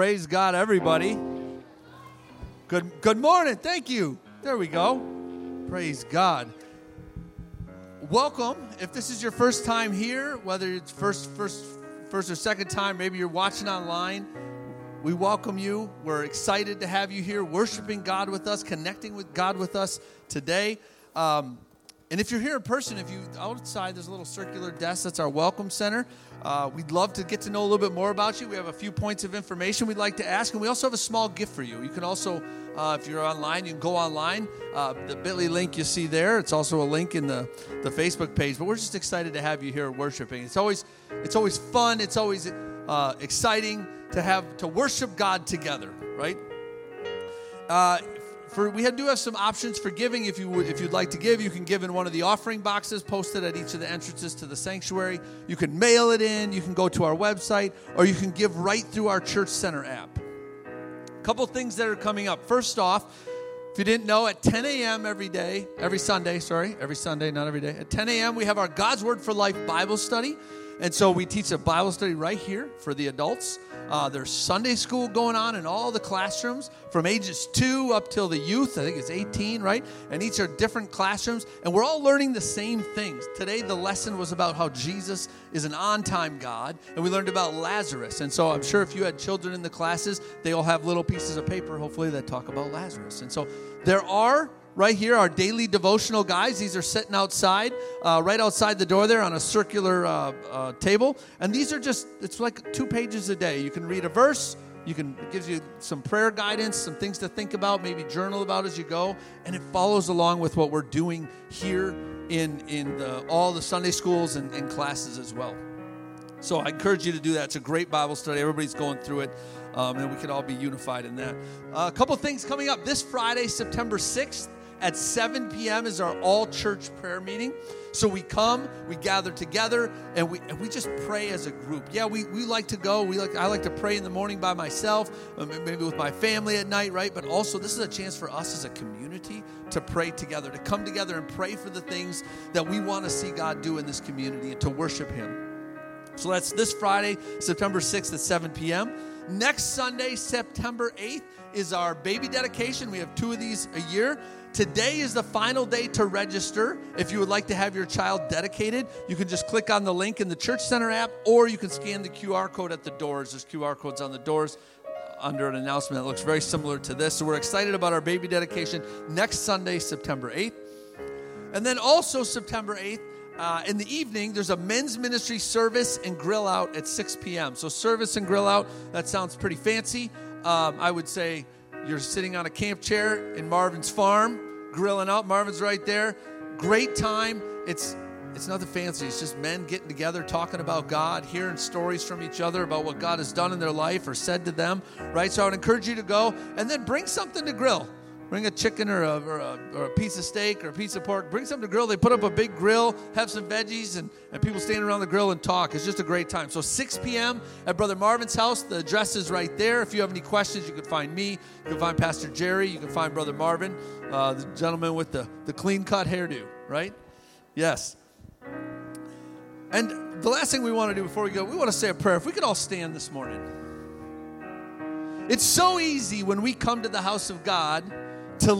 praise God, everybody. Good morning. Thank you. There we go. Praise God. Welcome. If this is your first time here, whether it's first or second time, maybe you're watching online, we welcome you. We're excited to have you here, worshiping God with us, connecting with God with us today. And if you're here in person, if you outside, there's a little circular desk. That's our welcome center. We'd love to get to know a little bit more about you. We have a few points of information we'd like to ask, and we also have a small gift for you. You can also, if you're online, you can go online. The Bitly link you see there. It's also a link in the Facebook page. But we're just excited to have you here worshiping. It's always fun. It's always exciting to worship God together, right? We do have some options for giving. If you'd like to give, you can give in one of the offering boxes posted at each of the entrances to the sanctuary. You can mail it in. You can go to our website, or you can give right through our Church Center app. A couple things that are coming up. First off, if you didn't know, at 10 a.m. every Sunday, not every day. At 10 a.m. we have our God's Word for Life Bible study. And so we teach a Bible study right here for the adults. There's Sunday school going on in all the classrooms from ages 2 up till the youth. I think it's 18, right? And each are different classrooms. And we're all learning the same things. Today the lesson was about how Jesus is an on-time God. And we learned about Lazarus. And so I'm sure if you had children in the classes, they all have little pieces of paper, hopefully, that talk about Lazarus. And so there are right here, our daily devotional guides. These are sitting outside, right outside the door there on a circular table. And these are it's like 2 pages a day. You can read a verse. It gives you some prayer guidance, some things to think about, maybe journal about as you go. And it follows along with what we're doing here in all the Sunday schools and classes as well. So I encourage you to do that. It's a great Bible study. Everybody's going through it. And we can all be unified in that. A couple things coming up. This Friday, September 6th, at 7 p.m. is our all-church prayer meeting. So we come, we gather together, and we just pray as a group. Yeah, we like to go. I like to pray in the morning by myself, maybe with my family at night, right? But also, this is a chance for us as a community to pray together, to come together and pray for the things that we want to see God do in this community and to worship Him. So that's this Friday, September 6th at 7 p.m. Next Sunday, September 8th, is our baby dedication. We have 2 of these a year. Today is the final day to register. If you would like to have your child dedicated, you can just click on the link in the Church Center app, or you can scan the QR code at the doors. There's QR codes on the doors under an announcement that looks very similar to this. So we're excited about our baby dedication next Sunday, September 8th. And then also September 8th, in the evening, there's a men's ministry service and grill out at 6 p.m. So service and grill out, that sounds pretty fancy. I would say you're sitting on a camp chair in Marvin's farm, grilling out. Marvin's right there. Great time. It's nothing fancy. It's just men getting together, talking about God, hearing stories from each other about what God has done in their life or said to them, right? So I would encourage you to go, and then bring something to grill. Bring a chicken or a piece of steak or a piece of pork. Bring something to grill. They put up a big grill, have some veggies, and people stand around the grill and talk. It's just a great time. So 6 p.m. at Brother Marvin's house. The address is right there. If you have any questions, you can find me. You can find Pastor Jerry. You can find Brother Marvin, the gentleman with the clean-cut hairdo, right? Yes. And the last thing we want to do before we go, we want to say a prayer. If we could all stand this morning. It's so easy when we come to the house of God to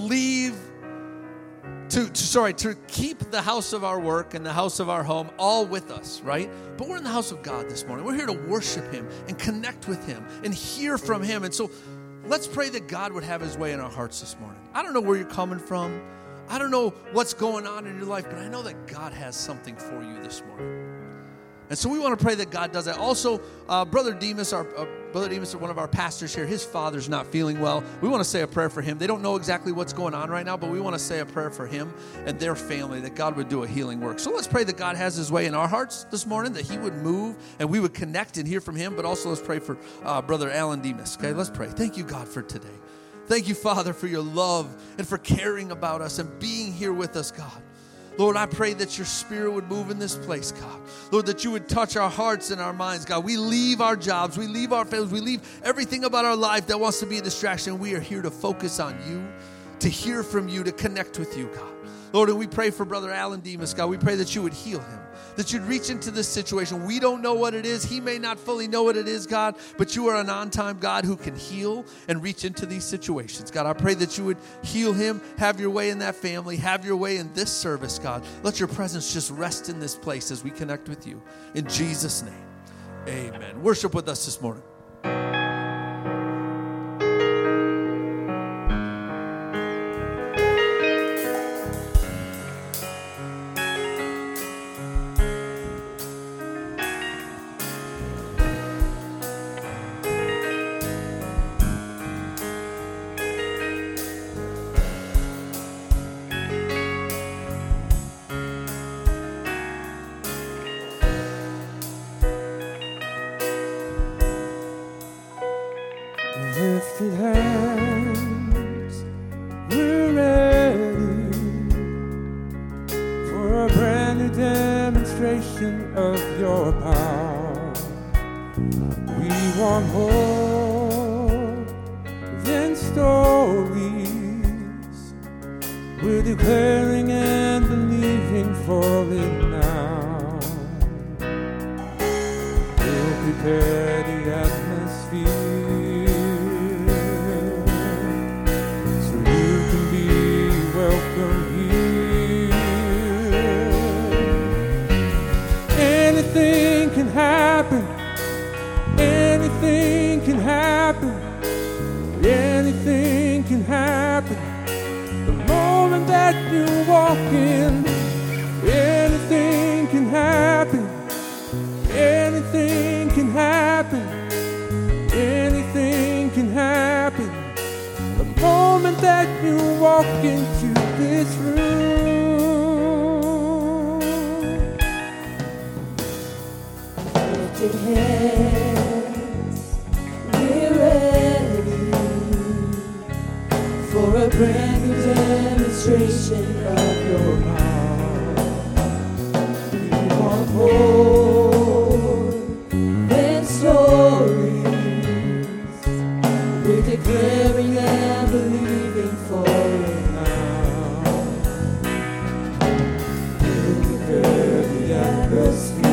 keep the house of our work and the house of our home all with us, right? But we're in the house of God this morning. We're here to worship Him and connect with Him and hear from Him. And so let's pray that God would have His way in our hearts this morning. I don't know where you're coming from. I don't know what's going on in your life, but I know that God has something for you this morning. And so we want to pray that God does that. Also, Brother Demas, one of our pastors here, his father's not feeling well. We want to say a prayer for him. They don't know exactly what's going on right now, but we want to say a prayer for him and their family, that God would do a healing work. So let's pray that God has His way in our hearts this morning, that He would move and we would connect and hear from Him. But also let's pray for Brother Alan Demas. Okay, let's pray. Thank you, God, for today. Thank you, Father, for your love and for caring about us and being here with us, God. Lord, I pray that your Spirit would move in this place, God. Lord, that you would touch our hearts and our minds, God. We leave our jobs, we leave our families, we leave everything about our life that wants to be a distraction. We are here to focus on you, to hear from you, to connect with you, God. Lord, and we pray for Brother Alan Demas, God. We pray that you would heal him. that you'd reach into this situation. We don't know what it is. He may not fully know what it is, God, but you are an on-time God who can heal and reach into these situations. God, I pray that you would heal him, have your way in that family, have your way in this service, God. Let your presence just rest in this place as we connect with you. In Jesus' name, amen. Worship with us this morning. Lifted hands, we're ready for a brand new demonstration of your power. We want more than stories. We're declaring and believing for it now. We'll prepare the atmosphere happen, anything can happen, anything can happen. The moment that you walk in, anything can happen, anything can happen, anything can happen. The moment that you walk into this room. Hands, we're ready for a brand new demonstration of your power. We want more than stories. We're declaring and believing for it now. We'll prepare the atmosphere.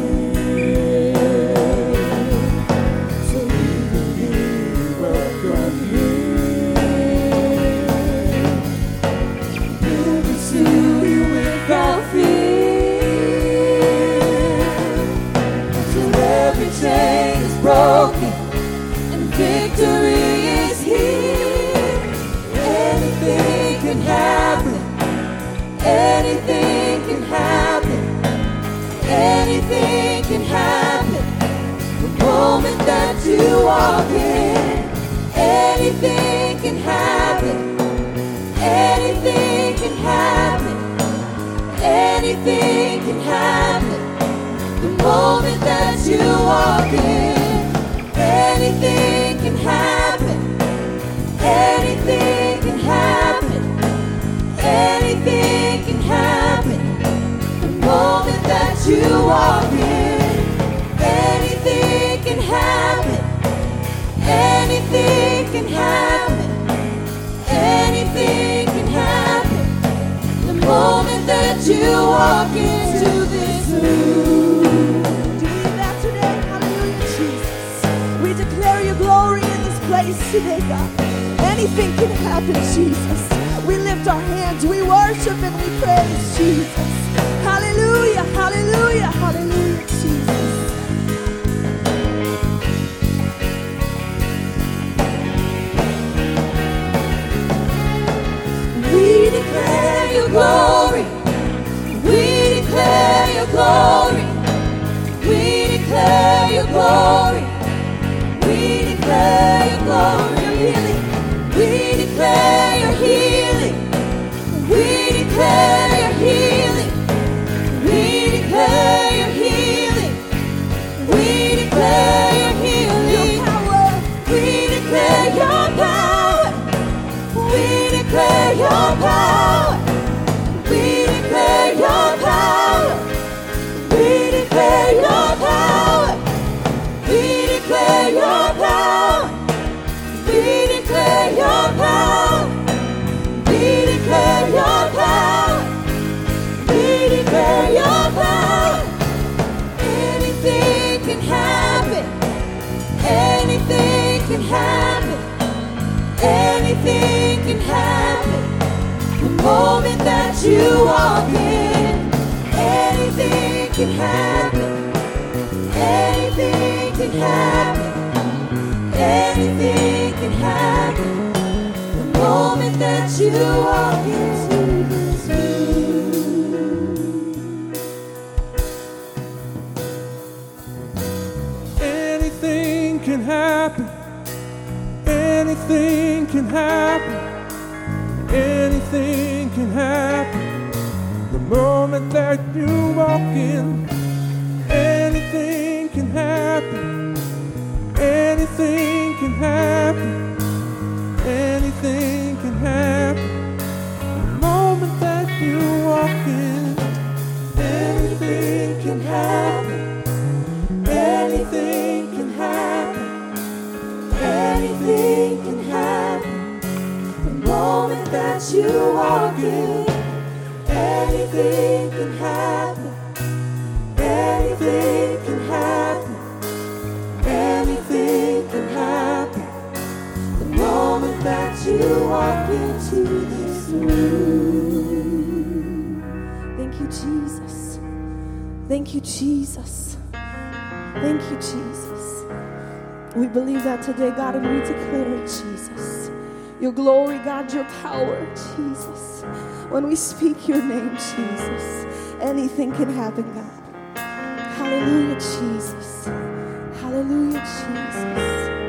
Broken and victory is here. Anything can happen. Anything can happen. Anything can happen. The moment that you walk in, anything can happen. Anything can happen. Anything can happen. The moment that you walk in, anything can happen. Anything can happen. Anything can happen. The moment that you walk in, anything can happen. Anything can happen. Anything can happen. The moment that you walk into this room. Your glory in this place today, God. Anything can happen, Jesus. We lift our hands, we worship and we praise Jesus. Hallelujah, hallelujah, hallelujah, Jesus. We declare your glory. We declare your glory. We declare your glory. We declare your glory, your healing. We declare your healing. We declare your healing. We declare your healing. We declare your healing. Your power. We declare your power. We declare your power. We declare your power. We declare your power. We declare your power. We declare your power. We declare your power. We declare your power. Anything can happen the moment that you walk in. Anything can happen. Anything can happen. Anything can happen the moment that you walk into this room. Anything can happen. Anything can happen. Anything can happen the moment that you walk in. Anything can happen. Anything can happen. Anything can happen the moment that you walk in. Anything can happen. Anything can happen. Anything can happen the moment that you walk in. Anything can happen. Anything can happen. Anything can happen the moment that you walk into this room. Thank you, Jesus. Thank you, Jesus. Thank you, Jesus. We believe that today, God, and we declare it, Jesus. Your glory, God, your power, Jesus. When we speak your name, Jesus, anything can happen, God. Hallelujah, Jesus. Hallelujah, Jesus.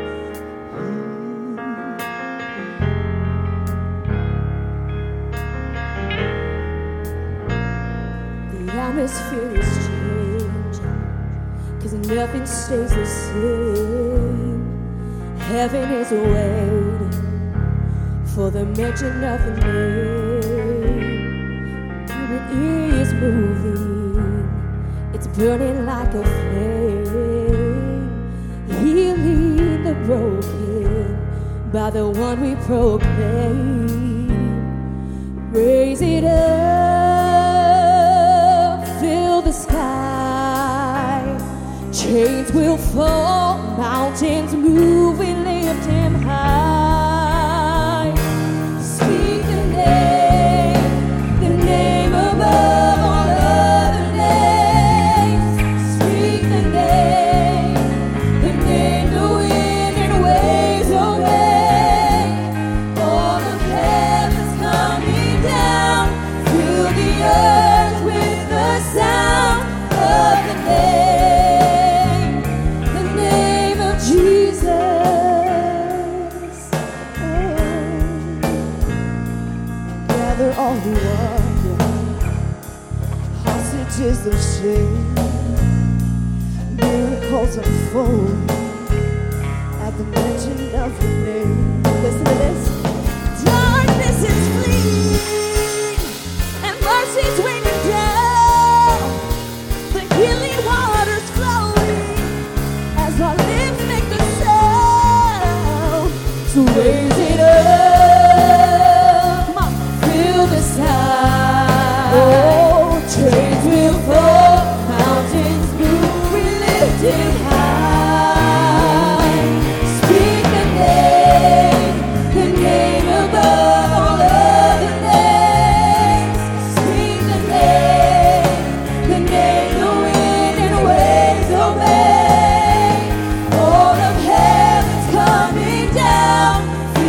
The atmosphere is changing, 'cause nothing stays the same. Heaven is waiting for the mention of the name. It is moving, it's burning like a flame, healing the broken by the one we proclaim. Raise it up, fill the sky. Chains will fall, mountains move, we lift him high. Speak the name above all other names. Speak the name the wind and waves obey. All of heaven's coming down, fill the earth with the sound of the name of Jesus. Gather all who wander, hostages of shame. Miracles unfold at the mention of your name. Listen to this. Darkness is fleeing and mercy's raining down. The healing waters flowing as our lips make the sound. So raise it up, come on, fill the sky. Oh, chains will fall, mountains move, we lift it high. Speak the name above all other names. Speak the name the wind and waves obey. All of heaven's coming down,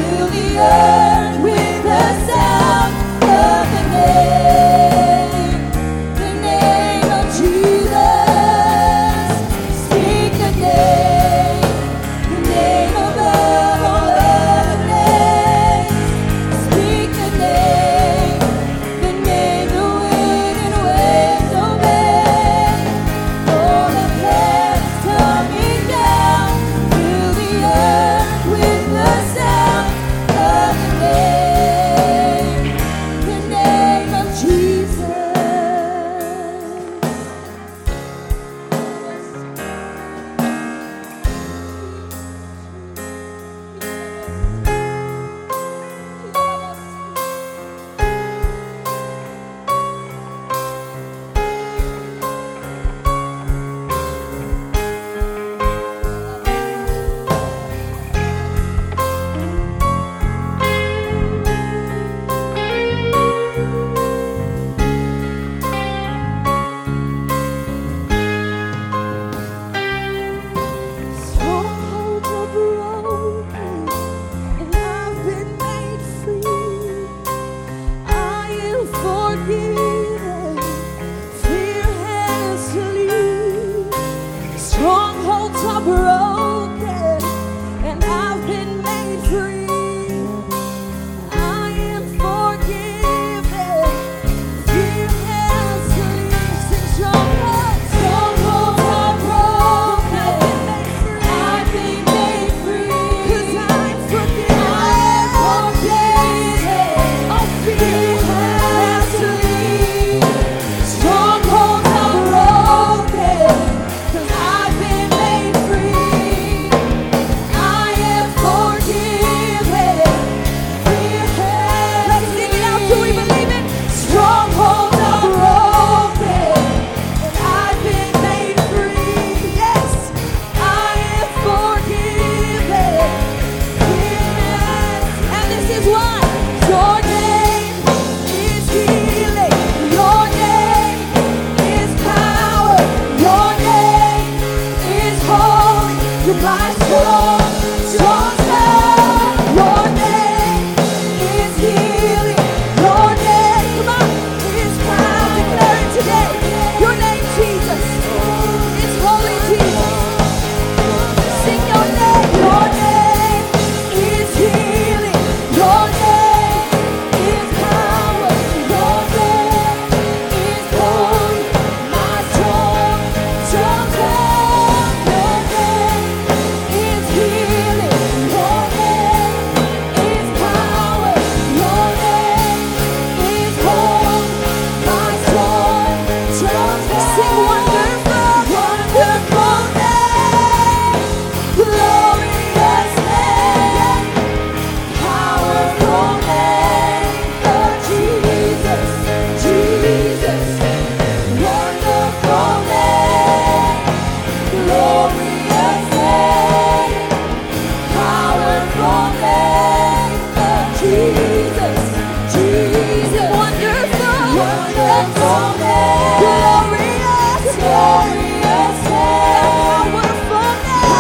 powerful name of Jesus, Jesus, wonderful name, glorious name, powerful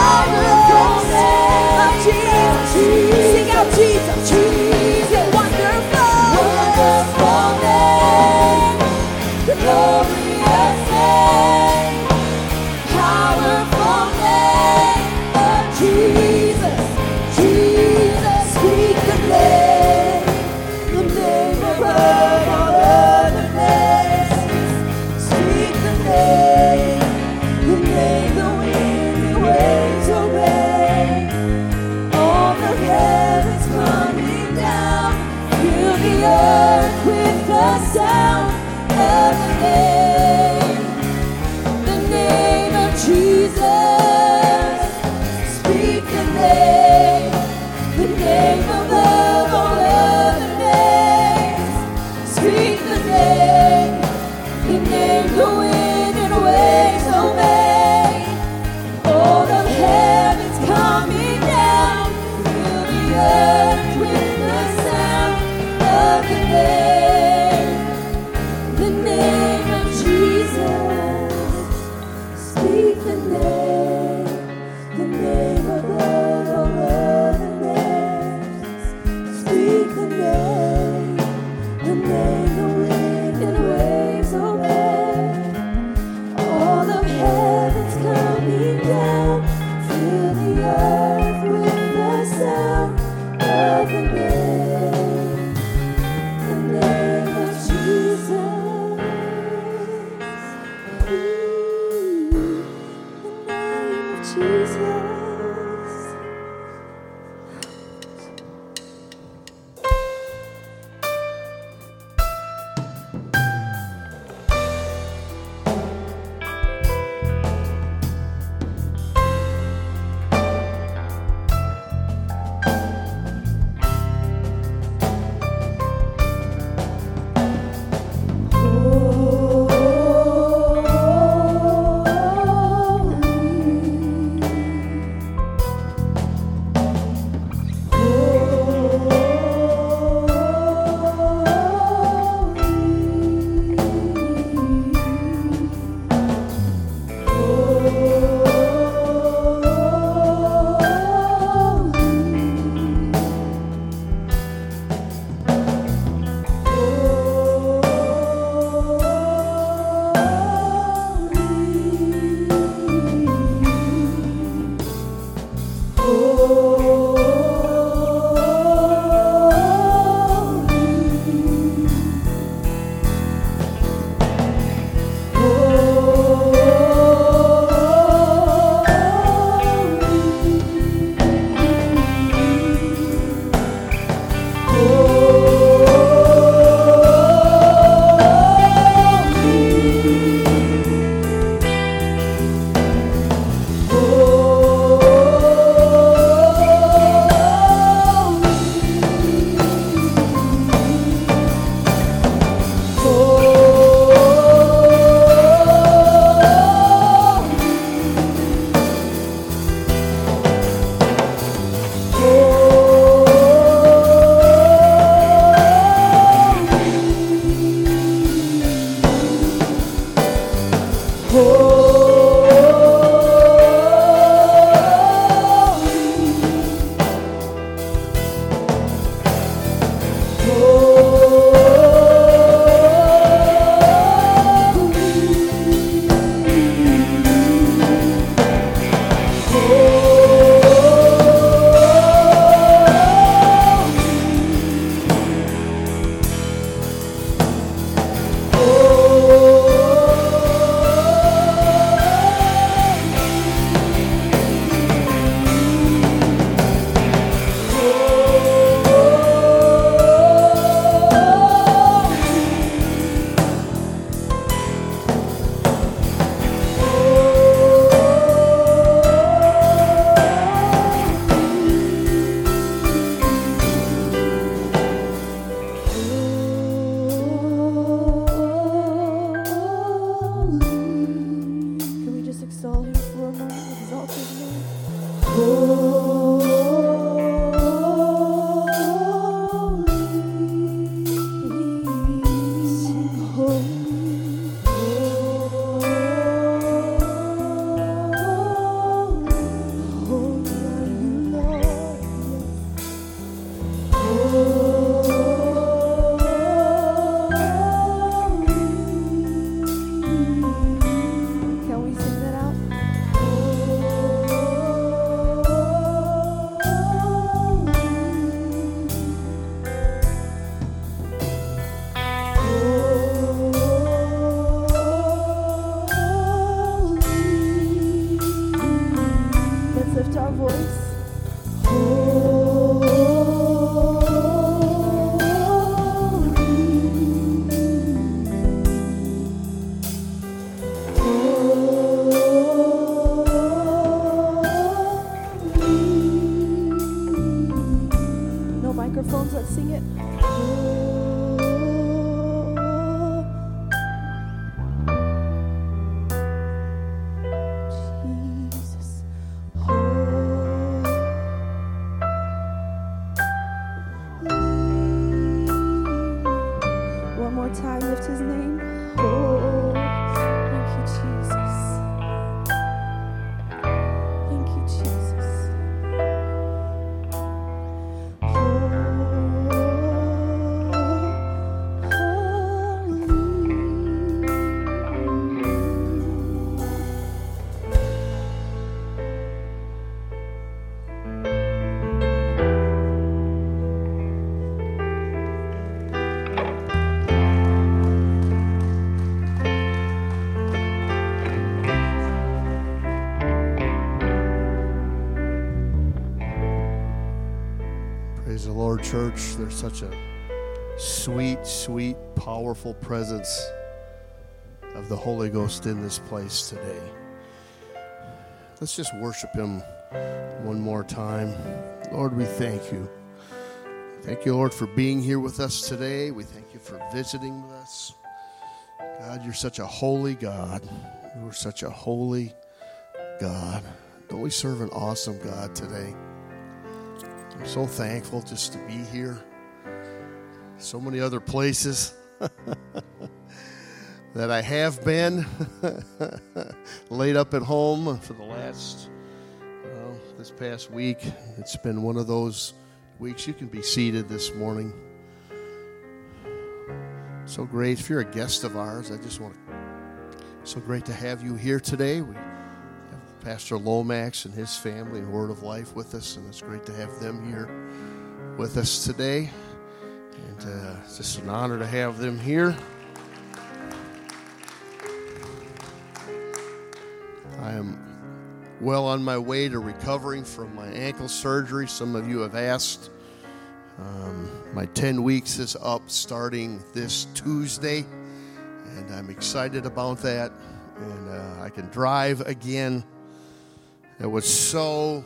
name of Jesus. Sing out Jesus, Jesus, wonderful name, glorious name, powerful name of Jesus, Jesus. Speak the name above all other names. Speak the name the wind and waves obey. All the heavens coming down, fill the earth with the sound of the name of Jesus. Speak the name above all other names. Speak the name the wind and waves obey. All the heavens coming down, fill the earth with the sound of the name of Jesus. Speak the name above all other names. Speak the name the wind and waves obey. All of heaven's coming down, fill the earth with the sound of the name of Jesus. The name of Jesus. microphones. Let's sing it. Jesus. One more time, lift his name. Thank you, Jesus. Thank you, Jesus. Praise the Lord, church. There's such a sweet, sweet, powerful presence of the Holy Ghost in this place today. Let's just worship Him one more time. Lord, we thank you. Thank you, Lord, for being here with us today. We thank you for visiting with us. God, you're such a holy God. You're such a holy God. Don't we serve an awesome God today? I'm so thankful just to be here. So many other places that I have been laid up at home for the last, this past week. It's been one of those weeks. You can be seated this morning. So great. If you're a guest of ours, so great to have you here today. We have Pastor Lomax and his family and Word of Life with us, and it's great to have them here with us today. And it's just an honor to have them here. I am well on my way to recovering from my ankle surgery. Some of you have asked. My 10 weeks is up starting this Tuesday, and I'm excited about that. And I can drive again. It was so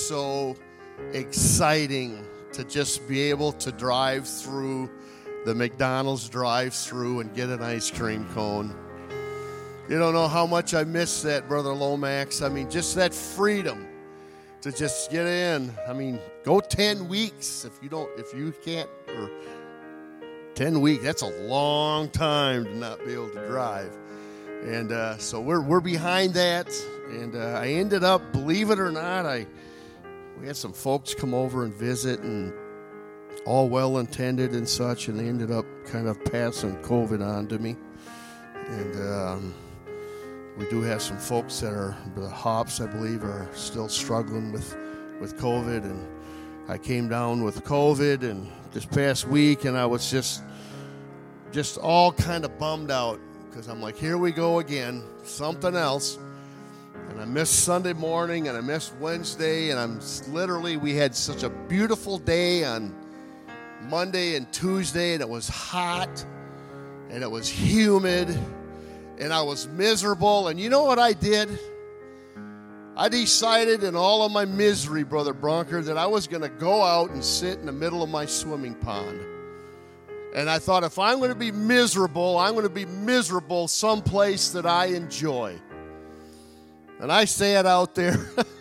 exciting to just be able to drive through the McDonald's drive-through and get an ice cream cone. You don't know how much I miss that, Brother Lomax. I mean, just that freedom to just get in. I mean, go 10 weeks if you can't, or 10 weeks, that's a long time to not be able to drive. And so we're behind that. And I ended up, believe it or not, we had some folks come over and visit, and all well-intended and such, and they ended up kind of passing COVID on to me. And we do have some folks that are, the Hops, I believe, are still struggling with COVID. And I came down with COVID and this past week, and I was just all kind of bummed out because I'm like, here we go again, something else. And I missed Sunday morning, and I missed Wednesday, and we had such a beautiful day on Monday and Tuesday, and it was hot, and it was humid, and I was miserable. And you know what I did? I decided in all of my misery, Brother Bronker, that I was going to go out and sit in the middle of my swimming pond. And I thought, if I'm going to be miserable, I'm going to be miserable someplace that I enjoy. And I sat out there.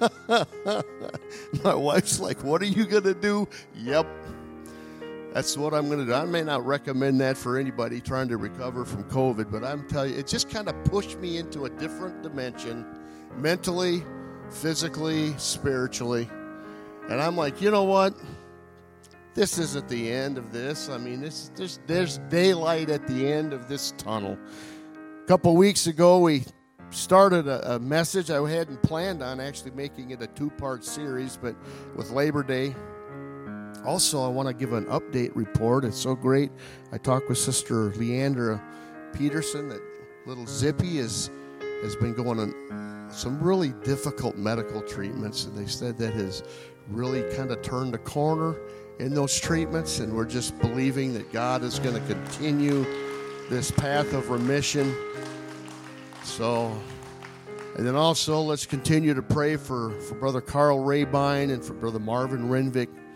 My wife's like, what are you going to do? Yep. That's what I'm going to do. I may not recommend that for anybody trying to recover from COVID, but I'm telling you, it just kind of pushed me into a different dimension, mentally, physically, spiritually. And I'm like, you know what? This isn't the end of this. I mean, there's daylight at the end of this tunnel. A couple weeks ago, we started a message. I hadn't planned on actually making it a 2-part series, but with Labor Day. Also, I want to give an update report. It's so great. I talked with Sister Leandra Peterson that little Zippy has been going on some really difficult medical treatments, and they said that has really kind of turned a corner in those treatments, and we're just believing that God is going to continue this path of remission. So, and then also let's continue to pray for Brother Carl Rabine and for Brother Marvin Renvik.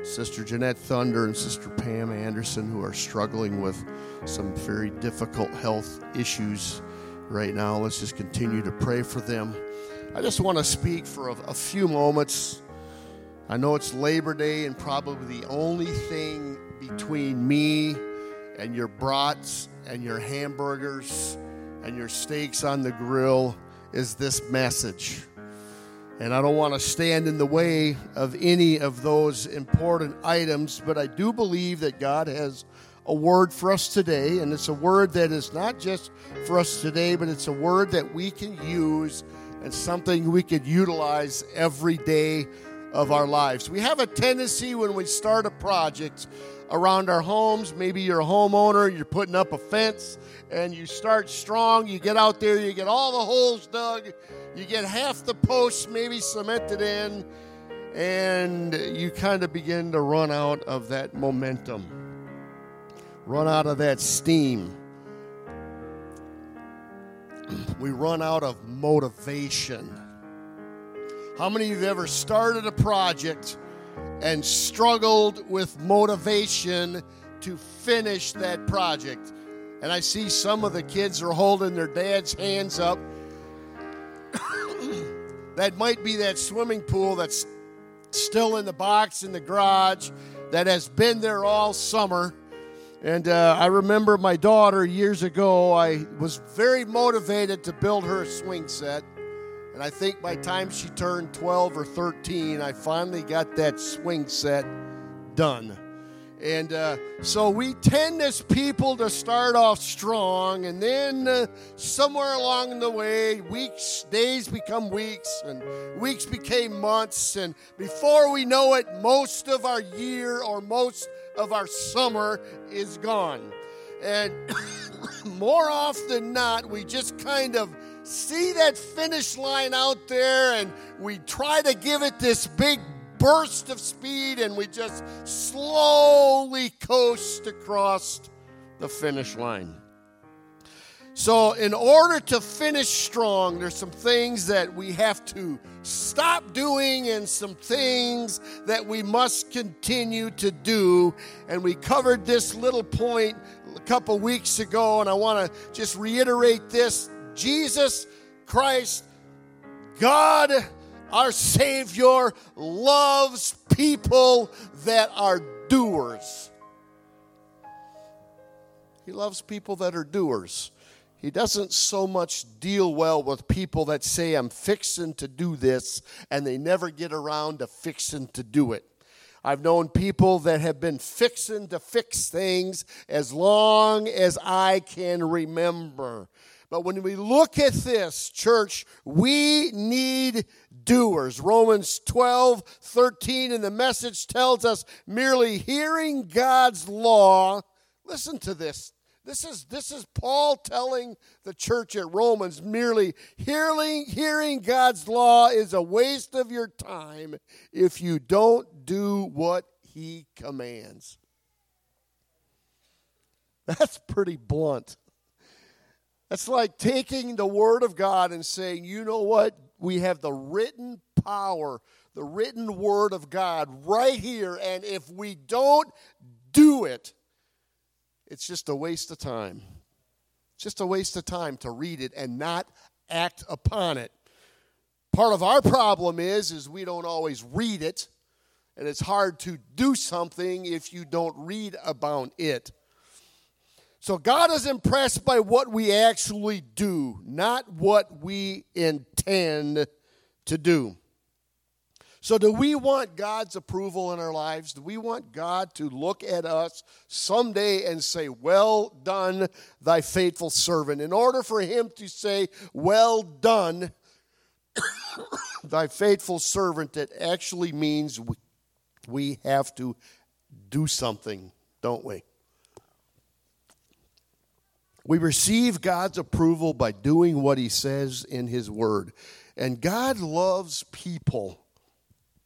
Sister Jeanette Thunder and Sister Pam Anderson, who are struggling with some very difficult health issues right now. Let's just continue to pray for them. I just want to speak for a few moments. I know it's Labor Day, and probably the only thing between me and your brats and your hamburgers and your steaks on the grill is this message. And I don't want to stand in the way of any of those important items, but I do believe that God has a word for us today, and it's a word that is not just for us today, but it's a word that we can use and something we could utilize every day of our lives. We have a tendency when we start a project around our homes, maybe you're a homeowner, you're putting up a fence, and you start strong, you get out there, you get all the holes dug, you get half the posts maybe cemented in, and you kind of begin to run out of that momentum, run out of that steam. We run out of motivation. How many of you have ever started a project and struggled with motivation to finish that project? And I see some of the kids are holding their dad's hands up. That might be that swimming pool that's still in the box in the garage that has been there all summer. And I remember my daughter years ago, I was very motivated to build her a swing set. And I think by the time she turned 12 or 13, I finally got that swing set done. And so we tend as people to start off strong, and then somewhere along the way, days become weeks, and weeks became months, and before we know it, most of our year or most of our summer is gone. And more often than not, we just kind of see that finish line out there, and we try to give it this big burst of speed, and we just slowly coast across the finish line. So in order to finish strong, there's some things that we have to stop doing and some things that we must continue to do. And we covered this little point a couple weeks ago, and I want to just reiterate this. Jesus Christ, God, our Savior, loves people that are doers. He loves people that are doers. He doesn't so much deal well with people that say, I'm fixing to do this, and they never get around to fixing to do it. I've known people that have been fixing to fix things as long as I can remember. But when we look at this, church, we need doers. Romans 12:13 in the Message tells us merely hearing God's law. Listen to this. This is Paul telling the church at Romans, merely hearing God's law is a waste of your time if you don't do what he commands. That's pretty blunt. That's like taking the Word of God and saying, you know what? We have the written power, the written Word of God right here, and if we don't do it, it's just a waste of time. It's just a waste of time to read it and not act upon it. Part of our problem is we don't always read it, and it's hard to do something if you don't read about it. So God is impressed by what we actually do, not what we intend to do. So do we want God's approval in our lives? Do we want God to look at us someday and say, well done, thy faithful servant? In order for him to say, well done, thy faithful servant, it actually means we have to do something, don't we? We receive God's approval by doing what he says in his word. And God loves people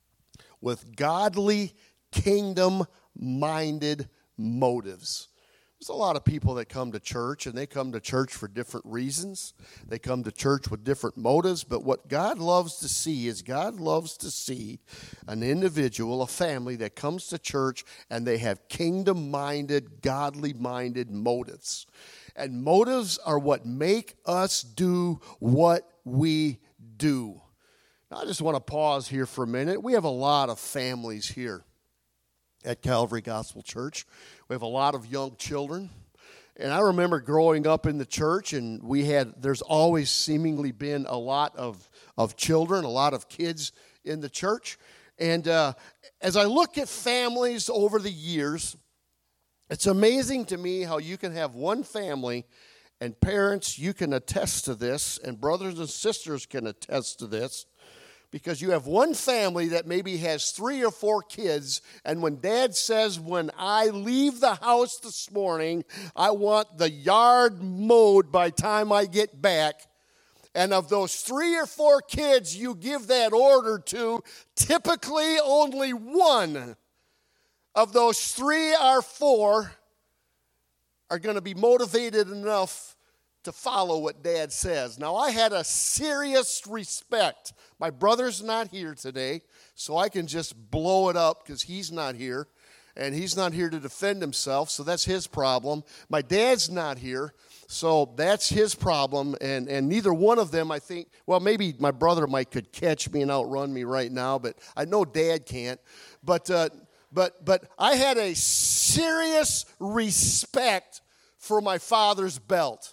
with godly, kingdom-minded motives. There's a lot of people that come to church, and they come to church for different reasons. They come to church with different motives, but what God loves to see is God loves to see an individual, a family that comes to church, and they have kingdom-minded, godly-minded motives. And motives are what make us do what we do. Now, I just want to pause here for a minute. We have a lot of families here at Calvary Gospel Church. We have a lot of young children. And I remember growing up in the church, and there's always seemingly been a lot of children, a lot of kids in the church. And as I look at families over the years, it's amazing to me how you can have one family, and parents, you can attest to this, and brothers and sisters can attest to this, because you have one family that maybe has 3 or 4 kids, and when dad says, when I leave the house this morning, I want the yard mowed by the time I get back, and of those 3 or 4 kids you give that order to, typically only one of those 3 or 4 are going to be motivated enough to follow what dad says. Now, I had a serious respect. My brother's not here today, so I can just blow it up because he's not here, and he's not here to defend himself, so that's his problem. My dad's not here, so that's his problem, and neither one of them, I think, well, maybe my brother could catch me and outrun me right now, but I know dad can't. But I had a serious respect for my father's belt.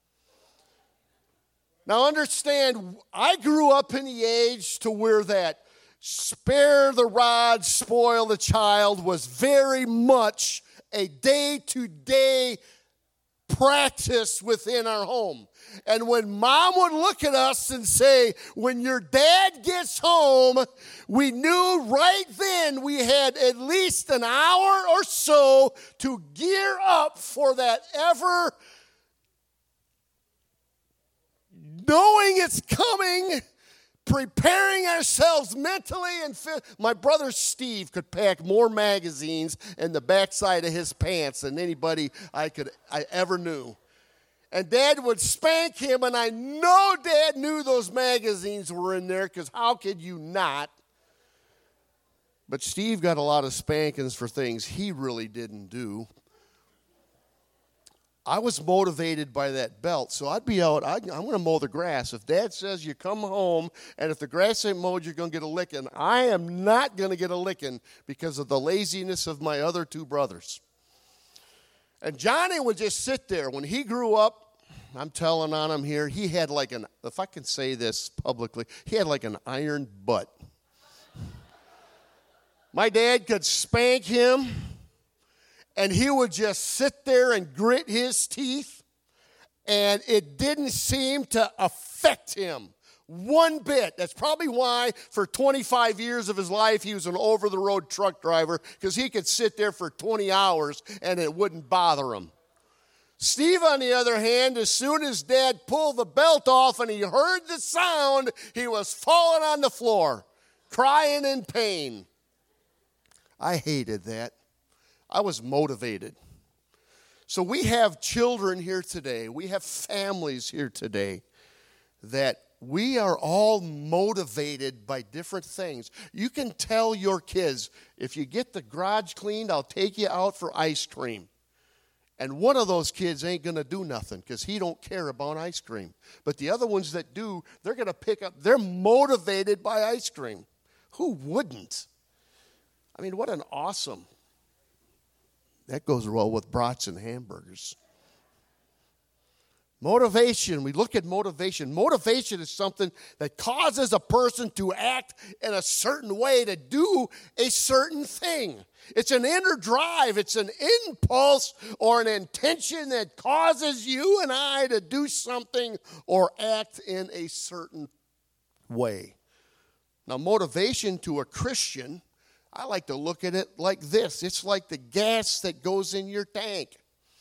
Now understand, I grew up in the age to where that spare the rod, spoil the child was very much a day-to-day practice within our home. And when mom would look at us and say, when your dad gets home, we knew right then we had at least an hour or so to gear up for that ever knowing it's coming, preparing ourselves mentally and my brother Steve could pack more magazines in the backside of his pants than anybody I ever knew. And Dad would spank him, and I know Dad knew those magazines were in there, because how could you not? But Steve got a lot of spankings for things he really didn't do. I was motivated by that belt, so I'd be out, I'm going to mow the grass. If Dad says you come home, and if the grass ain't mowed, you're going to get a licking, I am not going to get a licking because of the laziness of my other 2 brothers. And Johnny would just sit there. When he grew up, I'm telling on him here, he had if I can say this publicly, he had like an iron butt. My dad could spank him, and he would just sit there and grit his teeth, and it didn't seem to affect him one bit. That's probably why for 25 years of his life he was an over-the-road truck driver, because he could sit there for 20 hours and it wouldn't bother him. Steve, on the other hand, as soon as Dad pulled the belt off and he heard the sound, he was falling on the floor, crying in pain. I hated that. I was motivated. So we have children here today. We have families here today that we are all motivated by different things. You can tell your kids, if you get the garage cleaned, I'll take you out for ice cream. And one of those kids ain't going to do nothing because he don't care about ice cream. But the other ones that do, they're going to pick up, they're motivated by ice cream. Who wouldn't? I mean, what an awesome. That goes well with brats and hamburgers. Motivation, we look at motivation. Motivation is something that causes a person to act in a certain way, to do a certain thing. It's an inner drive. It's an impulse or an intention that causes you and I to do something or act in a certain way. Now, motivation to a Christian, I like to look at it like this. It's like the gas that goes in your tank.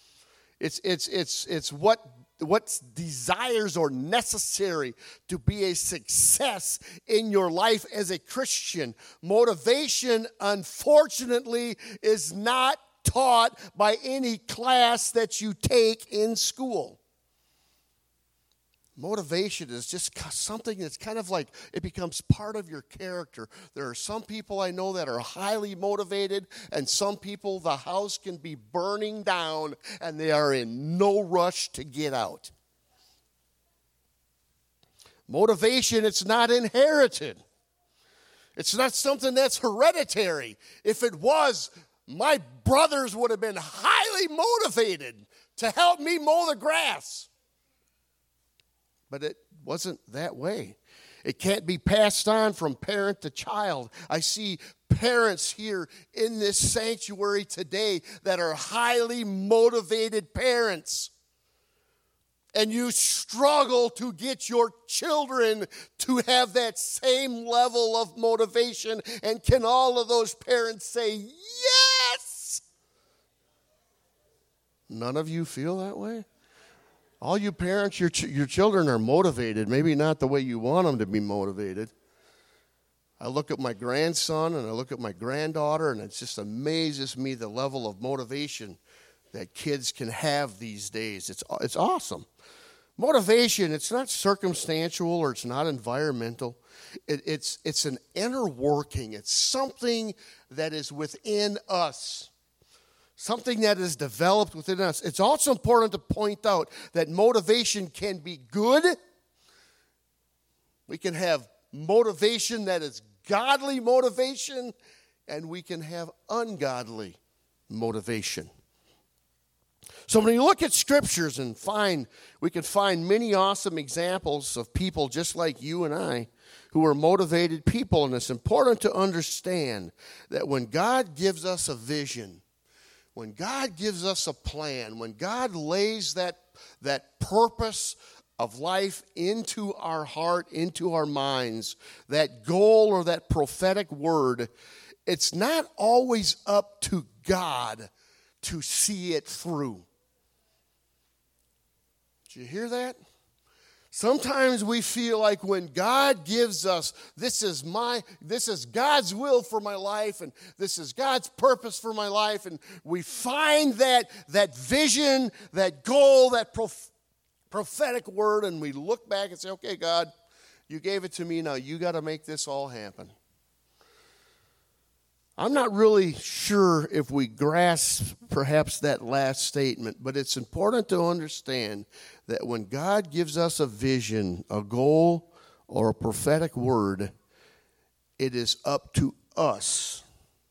It's what desires or necessary to be a success in your life as a Christian. Motivation, unfortunately, is not taught by any class that you take in school. Motivation is just something that's kind of like, it becomes part of your character. There are some people I know that are highly motivated, and some people, the house can be burning down, and they are in no rush to get out. Motivation, it's not inherited. It's not something that's hereditary. If it was, my brothers would have been highly motivated to help me mow the grass. But it wasn't that way. It can't be passed on from parent to child. I see parents here in this sanctuary today that are highly motivated parents. And you struggle to get your children to have that same level of motivation. And can all of those parents say, yes? None of you feel that way? All you parents, your children are motivated, maybe not the way you want them to be motivated. I look at my grandson and I look at my granddaughter, and it just amazes me the level of motivation that kids can have these days. It's awesome. Motivation, it's not circumstantial or it's not environmental. It's an inner working. It's something that is within us. Something that is developed within us. It's also important to point out that motivation can be good. We can have motivation that is godly motivation, and we can have ungodly motivation. So when you look at scriptures and we can find many awesome examples of people just like you and I who are motivated people, and it's important to understand that when God gives us a vision, when God gives us a plan, when God lays that purpose of life into our heart, into our minds, that goal or that prophetic word, it's not always up to God to see it through. Did you hear that? Sometimes we feel like when God gives us, this is God's will for my life, and this is God's purpose for my life, and we find that vision, that goal, that prophetic word, and we look back and say, okay, God, you gave it to me, now you got to make this all happen. I'm not really sure if we grasp perhaps that last statement, but it's important to understand that when God gives us a vision, a goal, or a prophetic word, it is up to us.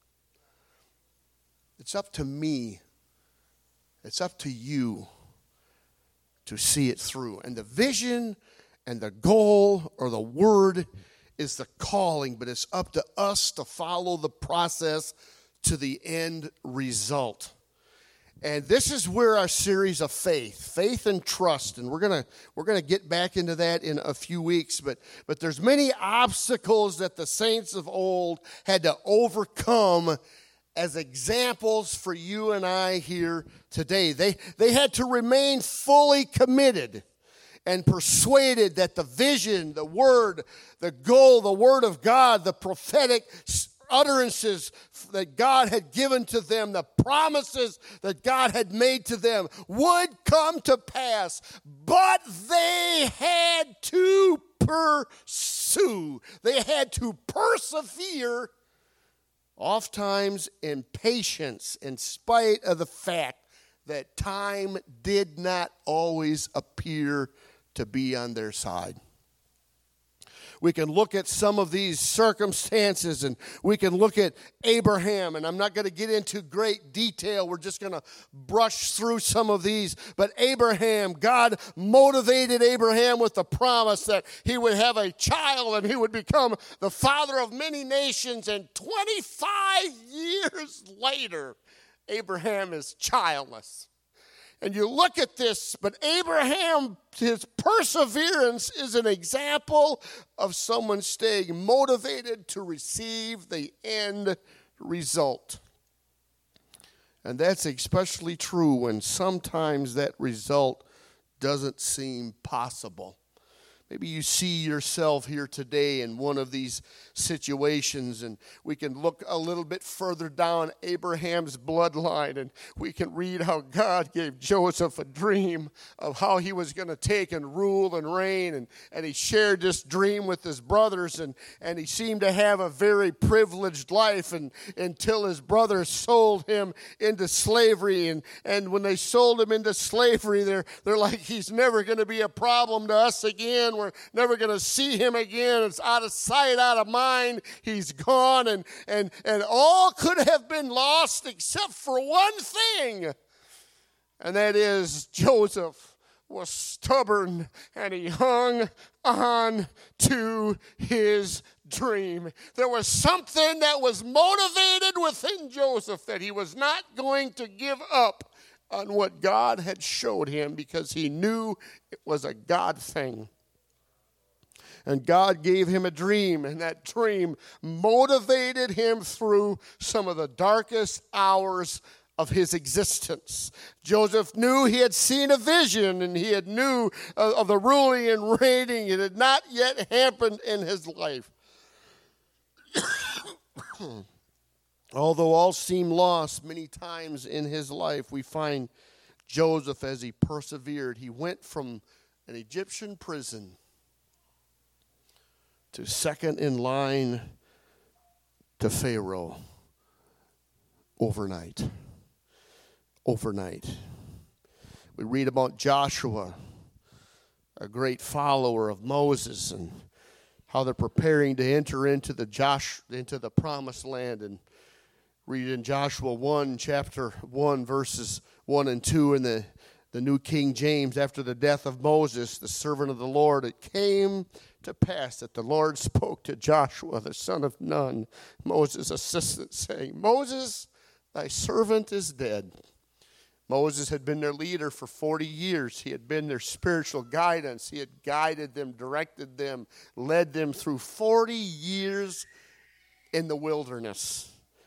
It's up to me. It's up to you to see it through. And the vision and the goal or the word is the calling, but it's up to us to follow the process to the end result. And this is where our series of faith and trust, and we're gonna get back into that in a few weeks, but there's many obstacles that the saints of old had to overcome as examples for you and I here today. They had to remain fully committed and persuaded that the vision, the word, the goal, the word of God, the prophetic utterances that God had given to them, the promises that God had made to them would come to pass. But they had to pursue. They had to persevere, oftentimes in patience, in spite of the fact that time did not always appear to be on their side. We can look at some of these circumstances, and we can look at Abraham, and I'm not going to get into great detail. We're just going to brush through some of these. But Abraham, God motivated Abraham with the promise that he would have a child and he would become the father of many nations. And 25 years later, Abraham is childless. And you look at this, but Abraham, his perseverance is an example of someone staying motivated to receive the end result. And that's especially true when sometimes that result doesn't seem possible. Maybe you see yourself here today in one of these situations, and we can look a little bit further down Abraham's bloodline, and we can read how God gave Joseph a dream of how he was going to take and rule and reign, and he shared this dream with his brothers, and he seemed to have a very privileged life until his brothers sold him into slavery, and when they sold him into slavery, they're like, he's never going to be a problem to us again. We're never going to see him again. It's out of sight, out of mind. He's gone, and all could have been lost except for one thing, and that is Joseph was stubborn, and he hung on to his dream. There was something that was motivated within Joseph that he was not going to give up on what God had showed him, because he knew it was a God thing. And God gave him a dream, and that dream motivated him through some of the darkest hours of his existence. Joseph knew he had seen a vision, and he had knew of the ruling and reigning. It had not yet happened in his life. Although all seemed lost many times in his life, we find Joseph, as he persevered, he went from an Egyptian prison to second in line to Pharaoh overnight. We read about Joshua, a great follower of Moses, and how they're preparing to enter into the promised land. And read in Joshua 1, chapter 1, verses 1 and 2 in the New King James. After the death of Moses, the servant of the Lord, it came to pass that the Lord spoke to Joshua, the son of Nun, Moses' assistant, saying, Moses, thy servant is dead. Moses had been their leader for 40 years. He had been their spiritual guidance. He had guided them, directed them, led them through 40 years in the wilderness.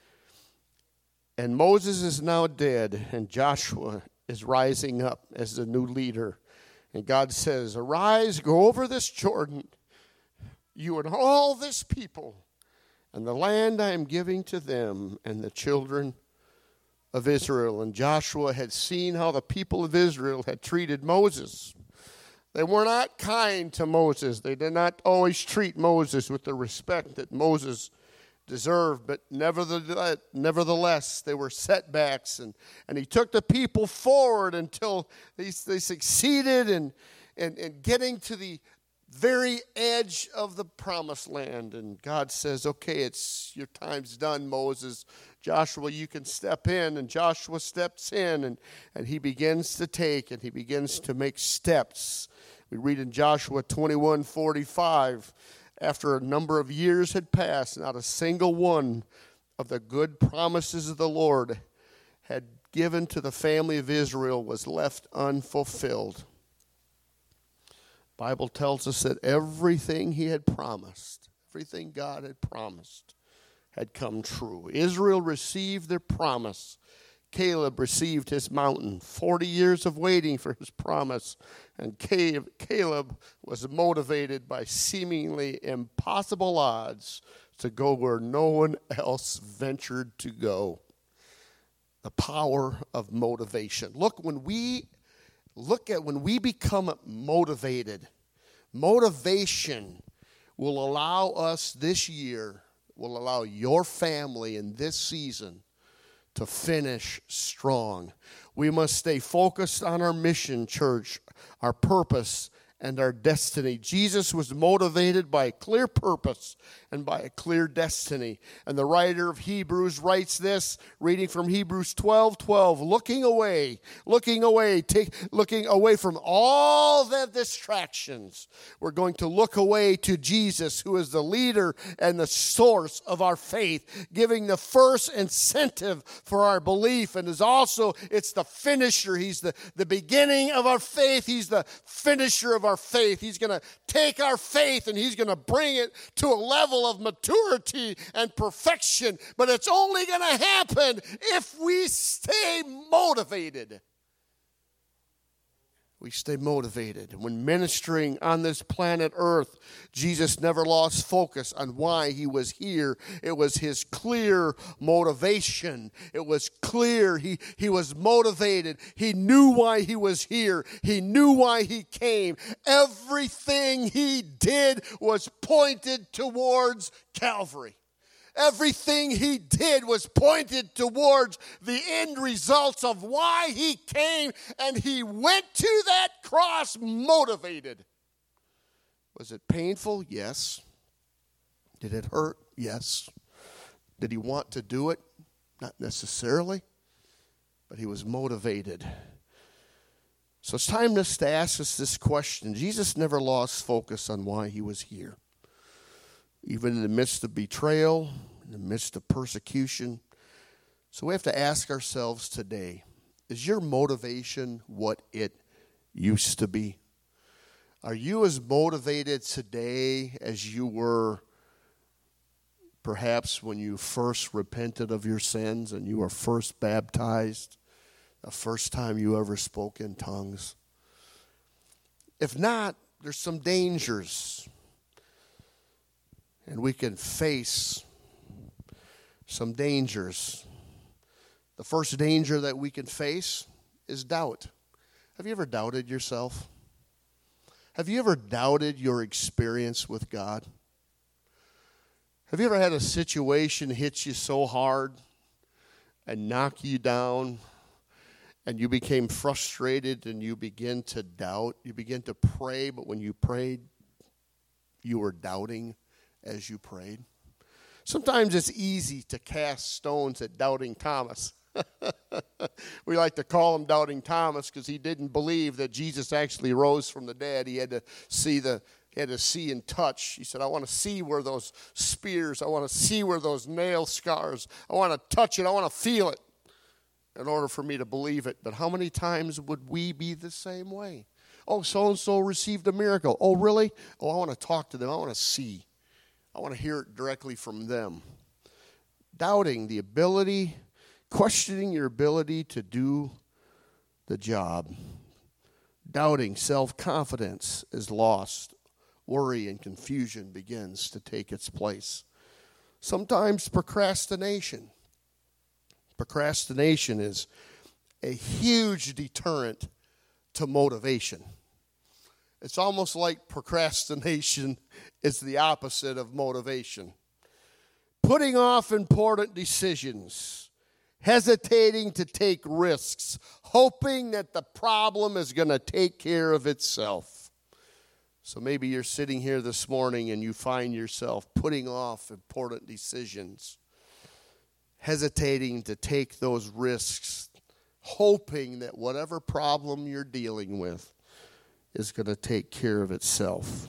And Moses is now dead, and Joshua is rising up as the new leader. And God says, arise, go over this Jordan, you and all this people, and the land I am giving to them and the children of Israel. And Joshua had seen how the people of Israel had treated Moses. They were not kind to Moses. They did not always treat Moses with the respect that Moses deserved, but nevertheless, there were setbacks, and he took the people forward until they succeeded in getting to the very edge of the promised land. And God says, okay, it's your time's done, Moses. Joshua, you can step in. And Joshua steps in, and he begins to take, and he begins to make steps. We read in Joshua 21:45, after a number of years had passed, not a single one of the good promises of the Lord had given to the family of Israel was left unfulfilled. Bible tells us that everything he had promised, everything God had promised, had come true. Israel received their promise. Caleb received his mountain. 40 years of waiting for his promise. And Caleb was motivated by seemingly impossible odds to go where no one else ventured to go. The power of motivation. Look, when we become motivated, motivation will allow us this year, will allow your family in this season to finish strong. We must stay focused on our mission, church, our purpose, and our destiny. Jesus was motivated by a clear purpose and by a clear destiny. And the writer of Hebrews writes this, reading from Hebrews 12:12, looking away from all the distractions. We're going to look away to Jesus, who is the leader and the source of our faith, giving the first incentive for our belief, and it's the finisher. He's the beginning of our faith. He's the finisher of our faith. He's going to take our faith and he's going to bring it to a level of maturity and perfection. But it's only going to happen if we stay motivated. we stay motivated. When ministering on this planet Earth, Jesus never lost focus on why he was here. It was his clear motivation. It was clear he was motivated. He knew why he was here. He knew why he came. Everything he did was pointed towards Calvary. Everything he did was pointed towards the end results of why he came, and he went to that cross motivated. Was it painful? Yes. Did it hurt? Yes. Did he want to do it? Not necessarily, but he was motivated. So it's time just to ask us this question. Jesus never lost focus on why he was here. Even in the midst of betrayal, in the midst of persecution. So we have to ask ourselves today, is your motivation what it used to be? Are you as motivated today as you were perhaps when you first repented of your sins and you were first baptized, the first time you ever spoke in tongues? If not, there's some dangers. And we can face some dangers. The first danger that we can face is doubt. Have you ever doubted yourself? Have you ever doubted your experience with God? Have you ever had a situation hit you so hard and knock you down and you became frustrated and you begin to doubt? You begin to pray, but when you prayed, you were doubting as you prayed. Sometimes it's easy to cast stones at Doubting Thomas. We like to call him Doubting Thomas because he didn't believe that Jesus actually rose from the dead. He had to see and touch. He said, I want to see where those spears, I want to see where those nail scars, I want to touch it, I want to feel it in order for me to believe it. But how many times would we be the same way? Oh, so-and-so received a miracle. Oh, really? Oh, I want to talk to them. I want to see. I want to hear it directly from them. Doubting the ability, questioning your ability to do the job. Doubting self-confidence is lost. Worry and confusion begins to take its place. Sometimes procrastination. Procrastination is a huge deterrent to motivation. It's almost like procrastination is the opposite of motivation. Putting off important decisions, hesitating to take risks, hoping that the problem is going to take care of itself. So maybe you're sitting here this morning and you find yourself putting off important decisions, hesitating to take those risks, hoping that whatever problem you're dealing with is going to take care of itself.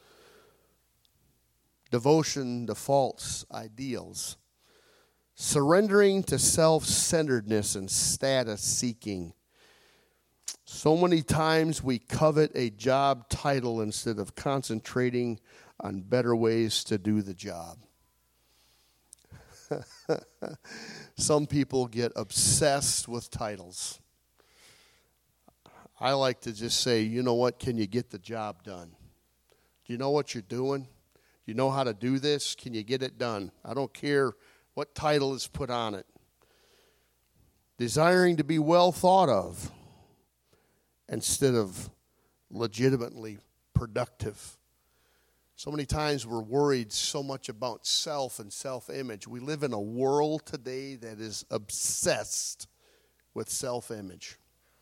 Devotion to false ideals. Surrendering to self-centeredness and status seeking. So many times we covet a job title instead of concentrating on better ways to do the job. Some people get obsessed with titles. I like to just say, you know what, can you get the job done? Do you know what you're doing? Do you know how to do this? Can you get it done? I don't care what title is put on it. Desiring to be well thought of instead of legitimately productive. So many times we're worried so much about self and self-image. We live in a world today that is obsessed with self-image.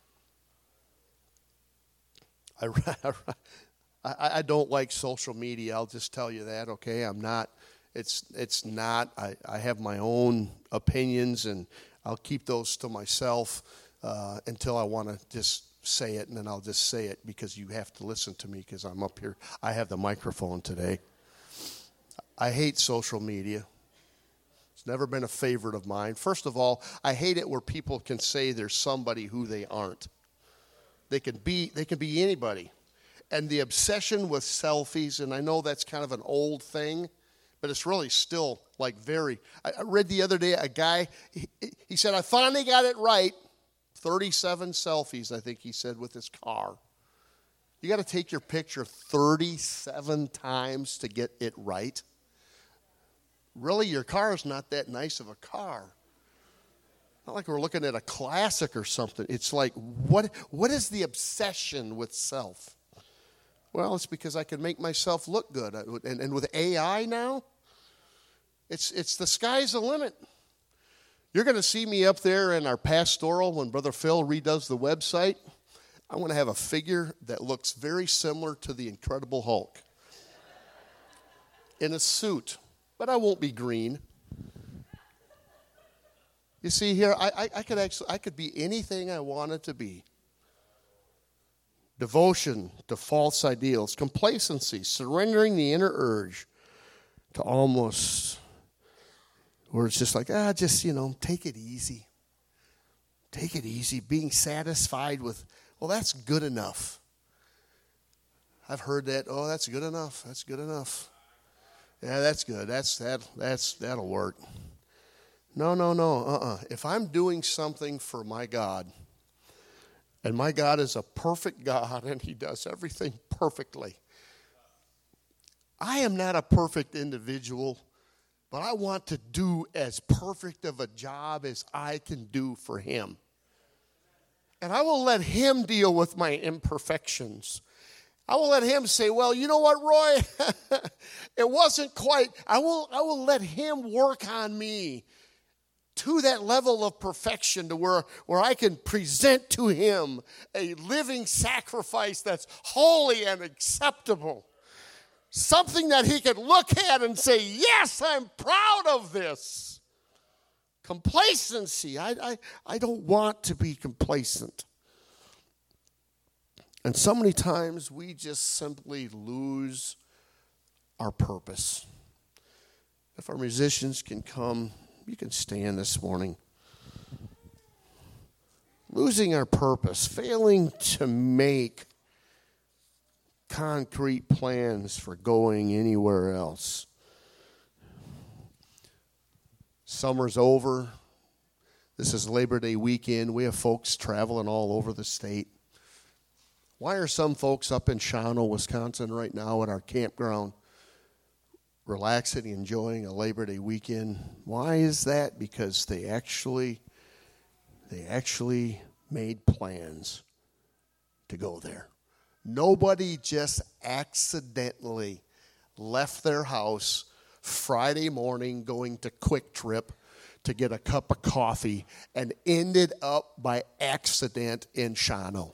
I don't like social media. I'll just tell you that, okay? I'm not. It's not. I have my own opinions, and I'll keep those to myself until I want to just say it, and then I'll just say it because you have to listen to me because I'm up here. I have the microphone today. I hate social media. It's never been a favorite of mine. First of all, I hate it where people can say they're somebody who they aren't. They can be anybody. And the obsession with selfies, and I know that's kind of an old thing, but it's really still like I read the other day a guy, he said, I finally got it right. 37 selfies, I think he said, with his car. You got to take your picture 37 times to get it right. Really, your car is not that nice of a car. Not like we're looking at a classic or something. It's like, what is the obsession with self? Well, it's because I can make myself look good. And with AI now, it's the sky's the limit. You're going to see me up there in our pastoral when Brother Phil redoes the website. I want to have a figure that looks very similar to the Incredible Hulk in a suit. But I won't be green. You see here, I could be anything I wanted to be. Devotion to false ideals, complacency, surrendering the inner urge to almost, where it's just like, take it easy. Take it easy. Being satisfied with, well, that's good enough. I've heard that, oh, that's good enough. That's good enough. Yeah, that's good. That'll work. No. If I'm doing something for my God, and my God is a perfect God, and He does everything perfectly. I am not a perfect individual, but I want to do as perfect of a job as I can do for Him. And I will let Him deal with my imperfections. I will let Him say, well, you know what, Roy? It wasn't quite. I will let Him work on me to that level of perfection to where I can present to Him a living sacrifice that's holy and acceptable. Something that He can look at and say, yes, I'm proud of this. Complacency. I don't want to be complacent. And so many times we just simply lose our purpose. If our musicians can come, you can stand this morning. Losing our purpose, failing to make concrete plans for going anywhere else. Summer's over. This is Labor Day weekend. We have folks traveling all over the state. Why are some folks up in Shawano, Wisconsin right now at our campground relaxing, enjoying a Labor Day weekend? Why is that? Because they actually made plans to go there. Nobody just accidentally left their house Friday morning going to Quick Trip to get a cup of coffee and ended up by accident in Shawano.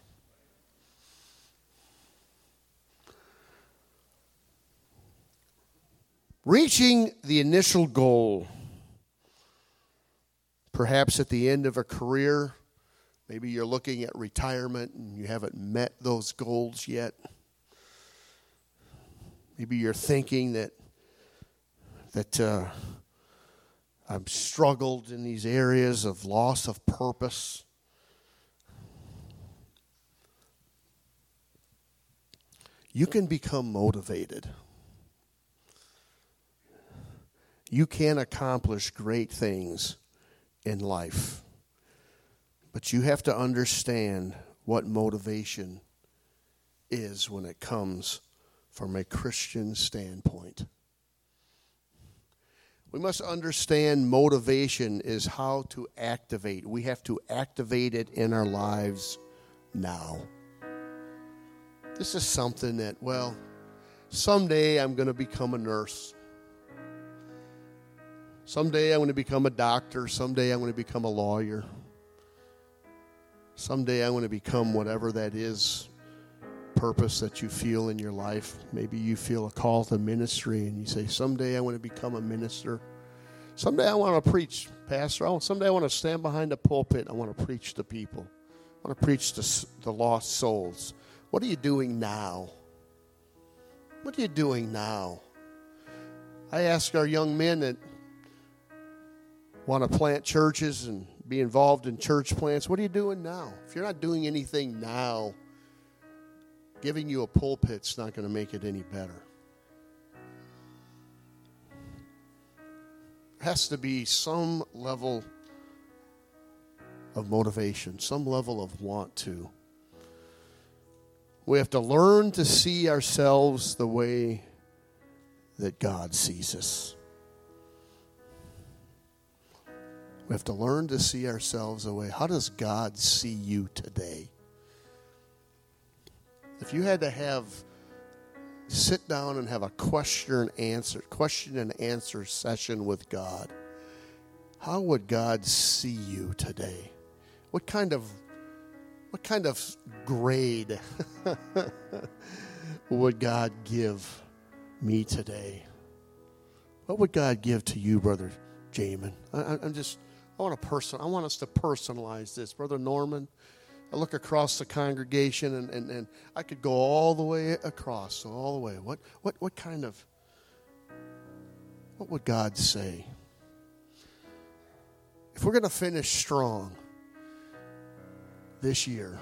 Reaching the initial goal, perhaps at the end of a career, maybe you're looking at retirement and you haven't met those goals yet. Maybe you're thinking that I've struggled in these areas of loss of purpose. You can become motivated. You can accomplish great things in life. But you have to understand what motivation is when it comes from a Christian standpoint. We must understand motivation is how to activate. We have to activate it in our lives now. This is something that, well, someday I'm going to become a nurse. Someday I'm going to become a doctor. Someday I'm going to become a lawyer. Someday I'm going to become whatever that is, purpose that you feel in your life. Maybe you feel a call to ministry and you say, someday I want to become a minister. Someday I want to preach, Pastor. Someday I want to stand behind a pulpit. I want to preach to people. I want to preach to the lost souls. What are you doing now? What are you doing now? I ask our young men that want to plant churches and be involved in church plants, what are you doing now? If you're not doing anything now, giving you a pulpit's not going to make it any better. There has to be some level of motivation, some level of want to. We have to learn to see ourselves the way that God sees us. We have to learn to see ourselves the way. How does God see you today? If you had to sit down and have a question and answer session with God, how would God see you today? What kind of grade would God give me today? What would God give to you, Brother Jamin? I want us to personalize this. Brother Norman, I look across the congregation and I could go all the way across, all the way. What would God say? If we're going to finish strong this year,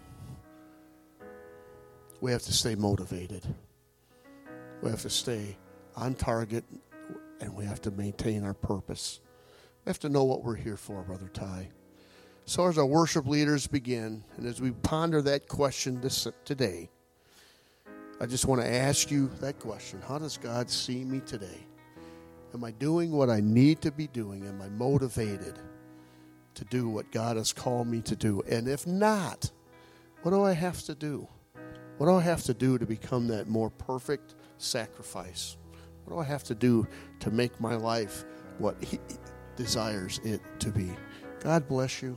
we have to stay motivated. We have to stay on target, and we have to maintain our purpose. We have to know what we're here for, Brother Ty. So as our worship leaders begin, and as we ponder that question today, I just want to ask you that question. How does God see me today? Am I doing what I need to be doing? Am I motivated to do what God has called me to do? And if not, what do I have to do? What do I have to do to become that more perfect sacrifice? What do I have to do to make my life what He desires it to be? God bless you.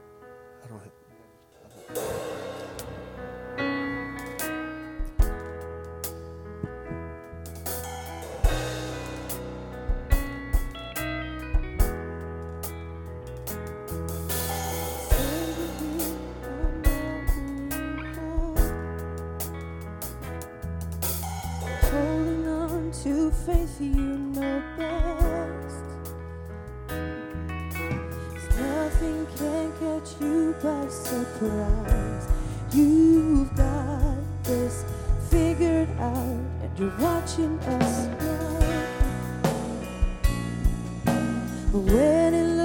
Holding on to faith you know best. 'Cause nothing can catch you by surprise. You've got this figured out, and you're watching us now. When it